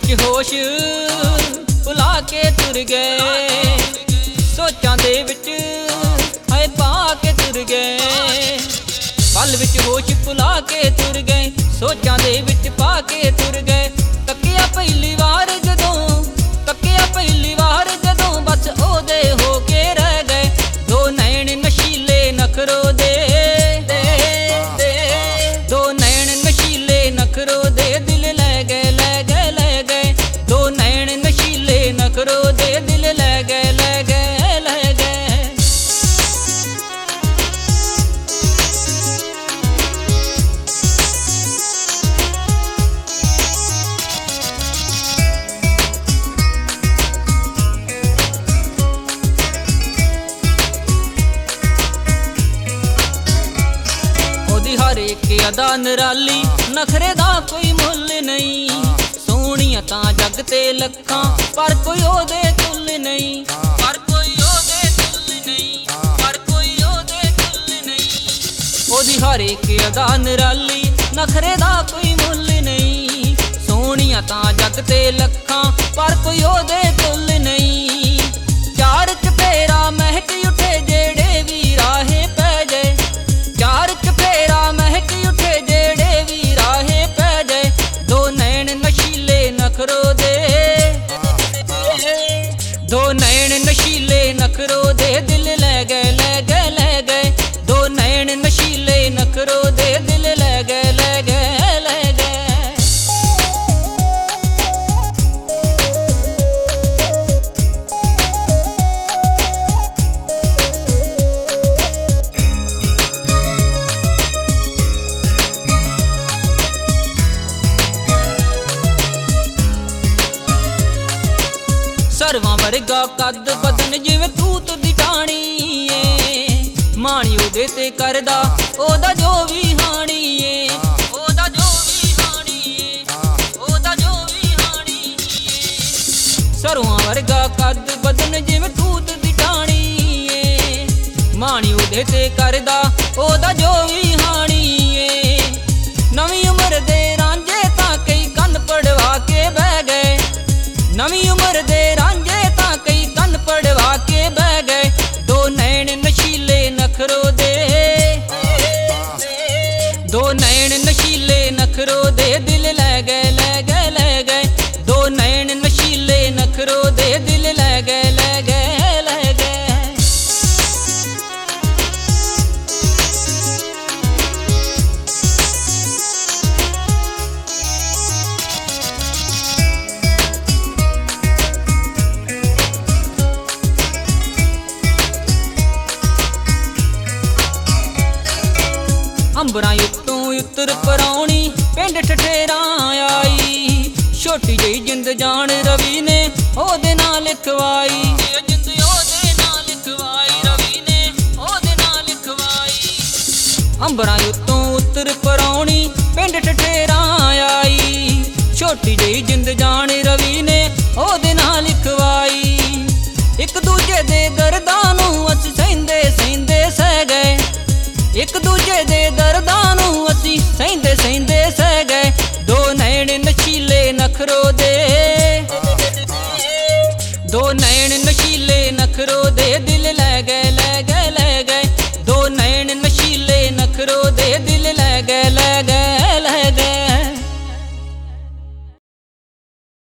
ਵਿੱਚ ਹੋਸ਼ ਭੁਲਾ ਕੇ ਤੁਰ ਗਏ, ਸੋਚਾਂ ਦੇ ਵਿੱਚ ਹਾਏ ਪਾ ਕੇ ਤੁਰ ਗਏ। ਪਲ ਵਿੱਚ ਹੋਸ਼ ਭੁਲਾ ਕੇ ਤੁਰ ਗਏ, ਸੋਚਾਂ ਦੇ ਵਿੱਚ ਪਾ ਕੇ ਤੁਰ ਗਏ। ਤੱਕਿਆ ਪਹਿਲੀ ਵਾਰ ਜਦੋਂ, ਤੱਕਿਆ ਪਹਿਲੀ ਵਾਰ ਜਦੋਂ, ਬਸ ਉਹਦੇ ਹੋ ਕੇ ਰਹਿ ਗਏ। ਦੋ ਨੈਣ ਨਸ਼ੀਲੇ ਨਖਰੋ ਦੇ, ਦੋ ਨੈਣ ਨਸ਼ੀਲੇ ਨਖਰੋ ਦੇ, ਦਿਲ ਲੈ ਗਏ ਲੈ ਗਏ ਲੈ ਗਏ। ਦੋ ਨੈਣ ਨਸ਼ੀਲੇ ਨਖਰੋ ਦੇ, ਦਿਲ ਲੈ ਗਏ ਲੈ ਗਏ ਲੈ ਗਏ। हर एक अदा निराली, नखरे दा कोई मुल नहीं। सोहणियां तां जग ते लखां, पर कोई ओदे तुल नहीं, पर कोई ओदे तुल नहीं, पर कोई ओदे तुल नहीं। ओदी हर एक अदा निराली, नखरे दा कोई मुल नहीं। सोहणियां तां जग ते लखां, पर कोई ओदे तुल नहीं। चार चफेरा महक उठे जेड़े भी राहे पै जाए, चार चफेरा महक उठे जेड़े भी राहे पै जाए। दो नैन नशीले नखरो दे, दो नैन नशीले नखरो दे, दिल ले गए ले गए ले गए। दो नैन नशीले नखरो दे, दिल ले गए ले गए ले गए। ਸਰਵਾਂ ਵਰਗਾ ਕੱਦ ਬਦਨ ਜਿਵੇਂ ਤੂਤ ਦੀ ਟਾਣੀ ਏ। ਮਾਣੀ ਉਹਦੇ ਤੇ ਕਰਦਾ ਉਹਦਾ ਜੋ ਵੀ ਹਾਣੀ ਏ, ਉਹਦਾ ਜੋ ਵੀ ਹਾਣੀ ਏ, ਉਹਦਾ ਜੋ ਵੀ ਹਾਣੀ ਏ। ਸਰਵਾਂ ਵਰਗਾ ਕੱਦ ਬਦਨ ਜਿਵੇਂ ਤੂਤ ਦੀ ਟਾਣੀ ਏ। ਮਾਣੀ ਉਹਦੇ ਤੇ ਕਰਦਾ ਉਹਦਾ ਜੋ ਵੀ ਹਾਣੀ ਏ। ਨਵੀਂ ਉਮਰ ਦੇ ਰਾਂਝੇ ਤਾਂ ਕਈ ਕੰਨ ਪੜਵਾ ਕੇ ਬਹਿ ਗਏ, ਨਵੀਂ ਉਮਰ ਦੇ ਰਾਂਝੇ ਤਾਂ ਕਈ ਕੰਨ ਪੜਵਾ ਕੇ ਬਹਿ ਗਏ। ਦੋ ਨੈਣ ਨਸ਼ੀਲੇ ਨਖਰੋ ਦੇ, ਦੋ ਨੈਣ ਨਸ਼ੀਲੇ ਨਖਰੋ ਦੇ, ਦਿਲ ਲੈ ਗਏ ਲੈ ਗਏ ਲੈ ਗਏ। ਦੋ ਨੈਣ ਨਸ਼ੀਲੇ ਨਖਰੋ ਦੇ, ਦਿਲ ਲੈ ਗਏ ਲੈ ਗਏ ਲੈ ਗਏ। ਅੰਬਰਾਂ ਉੱਤੋਂ ਉੱਤਰ ਪਰਾਉਣੀ ਪਿੰਡ ਠਠੇਰਾਂ ਆਈ। ਛੋਟੀ ਜਿਹੀ ਜਿੰਦ ਜਾਣ ਰਵੀ ਨੇ ਉਹਦੇ ਨਾਲ ਲਿਖਵਾਈ, ਜਿੰਦ ਉਹਦੇ ਨਾਲ ਲਿਖਵਾਈ, ਰਵੀ ਨੇ ਉਹਦੇ ਨਾਲ ਲਿਖਵਾਈ। ਅੰਬਰਾਂ ਉੱਤੋਂ ਉੱਤਰ ਪਰਾਉਣੀ ਪਿੰਡ ਠਠੇਰਾਂ ਆਈ। ਛੋਟੀ ਜਿਹੀ ਜਿੰਦ ਜਾਣ ਰਵੀ ਨੇ ਉਹਦੇ ਨਾਲ ਲਿਖਵਾਈ। ਇੱਕ ਦੂਜੇ ਦੇ ਦਰਦਾਂ ਨੂੰ ਅਸੀਂ ਸਹਿੰਦੇ ਸਹਿੰਦੇ ਸਹਿ ਗਏ, ਇੱਕ ਦੂਜੇ ਦੇ ਦਰਦਾਂ ਨੂੰ ਅਸੀਂ ਸਹਿੰਦੇ ਸਹਿੰਦੇ ਸਹਿ